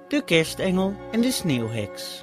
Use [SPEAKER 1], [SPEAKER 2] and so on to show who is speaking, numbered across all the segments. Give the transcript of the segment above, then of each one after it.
[SPEAKER 1] De kerstengel en de sneeuwheks.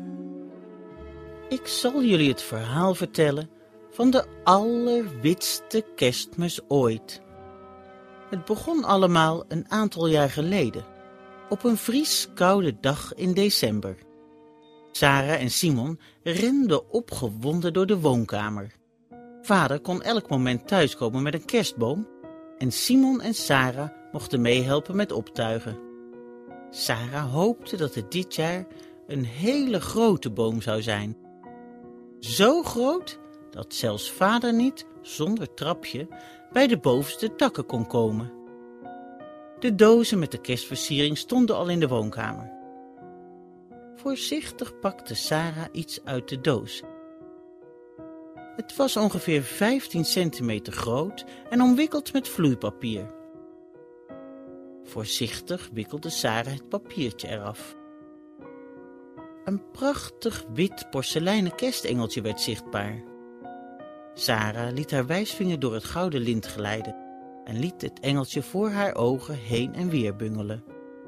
[SPEAKER 1] Ik zal jullie het verhaal vertellen van de allerwitste kerstmis ooit. Het begon allemaal een aantal jaar geleden, op een vrieskoude dag in december. Sarah en Simon renden opgewonden door de woonkamer. Vader kon elk moment thuiskomen met een kerstboom en Simon en Sarah mochten meehelpen met optuigen. Sarah hoopte dat het dit jaar een hele grote boom zou zijn. Zo groot dat zelfs vader niet, zonder trapje, bij de bovenste takken kon komen. De dozen met de kerstversiering stonden al in de woonkamer. Voorzichtig pakte Sarah iets uit de doos. Het was ongeveer 15 centimeter groot en omwikkeld met vloeipapier. Voorzichtig wikkelde Sarah het papiertje eraf. Een prachtig wit porseleinen kerstengeltje werd zichtbaar. Sarah liet haar wijsvinger door het gouden lint glijden en liet het engeltje voor haar ogen heen en weer bungelen.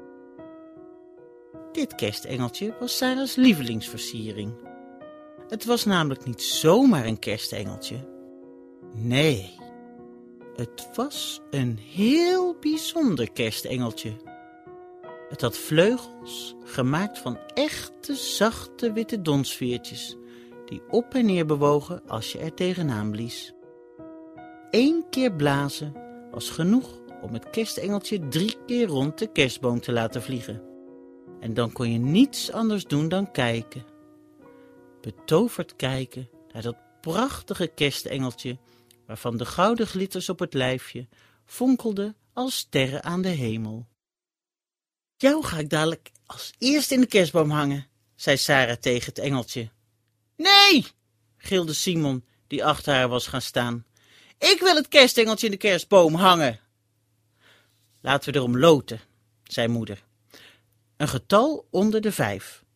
[SPEAKER 1] Dit kerstengeltje was Sarah's lievelingsversiering. Het was namelijk niet zomaar een kerstengeltje. Nee, het was een heel bijzonder kerstengeltje. Het had vleugels, gemaakt van echte zachte witte donsveertjes, die op en neer bewogen als je er tegenaan blies. 1 keer blazen was genoeg om het kerstengeltje 3 keer rond de kerstboom te laten vliegen. En dan kon je niets anders doen dan kijken. Betoverd kijken naar dat prachtige kerstengeltje, waarvan de gouden glitters op het lijfje fonkelden als sterren aan de hemel. Jou ga ik dadelijk als eerst in de kerstboom hangen, zei Sarah tegen het engeltje. Nee, gilde Simon, die achter haar was gaan staan. Ik wil het kerstengeltje in de kerstboom hangen. Laten we erom loten, zei moeder. Een getal onder de 5.